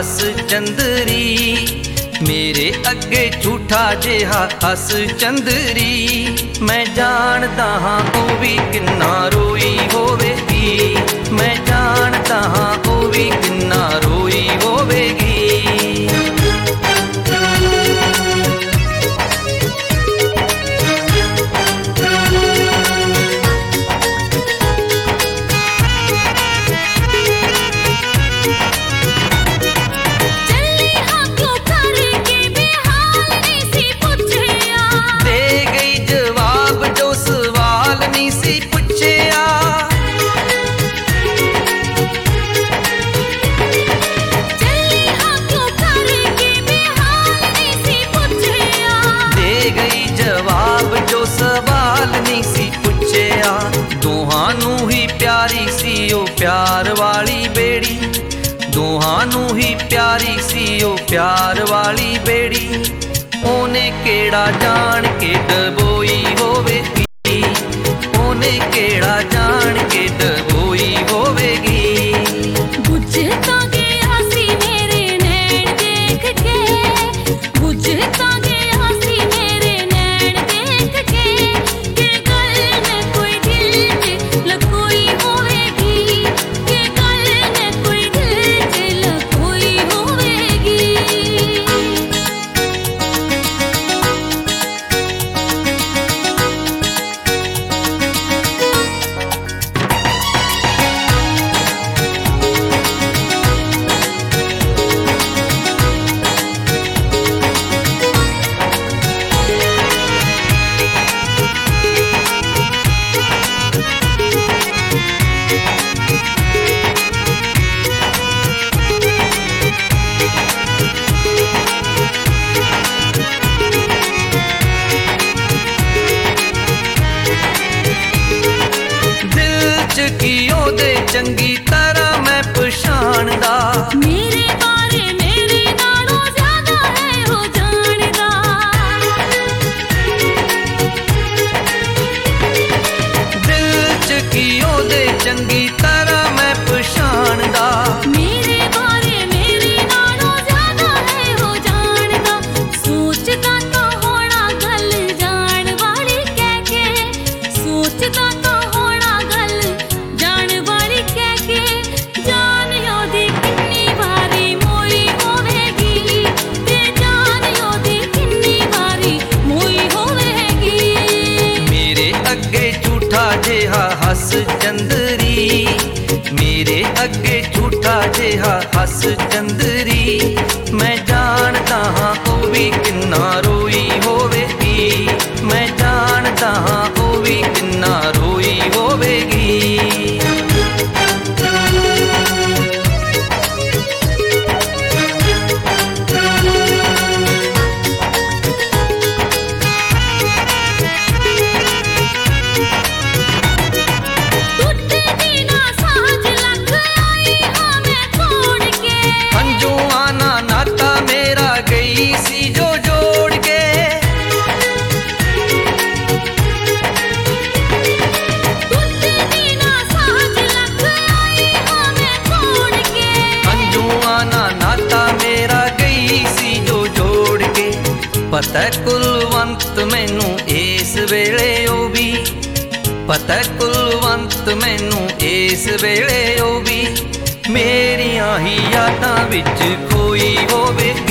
हस चंदरी, मेरे अगे झूठा जिहा हस चंदरी। मैं जानदा हां ओ भी किन्ना रोई होवेगी, मैं जानदा हां ओ भी किन्ना रोई होवेगी। प्यारी सी ओ प्यार वाली बेड़ी, दोहानू ही प्यारी सी ओ प्यार वाली बेड़ी। ओने केड़ा जान के डबोई होवेगी, ओने केड़ा जान के डबोई होवेगी। बुझता गया सी मेरे नैन देख के, बुझता गया सी मेरे नैन देख के, के गल में कोई दिल में लकोई होवेगी, के गल में कोई दिल में लकोई होवेगी। चंगी तरह मैं पछाणदा, मेरे बारे मेरे नालों ज्यादा है हो जानदा। दिल च की ओदे चंगी तरह मैं पछाणदा, मेरे बारे मेरे नालों ज्यादा है हो जानदा। सोचदा तो होना गल जान वाली कह के, सोचदा तो होना गल जान वाली कह के, जान ओदी किन्नी वारी मोई होवेगी, ते जान ओदी किन्नी वारी मोई होवेगी। मेरे अगे झूठा जिहा हस चंदरी, मेरे अगे झूठा जिहा हस चंदरी। मैं जानदा हां ओ भी किन्ना रोई होवेगी, मैं जानदा हां ओ भी किन्ना रोई होवेगी। पता कुलवंत मैनू इस वेले ओ भी, पता कुलवंत मैनू इस वेले ओ भी, मेरियां ही यादां विच खोई होवे।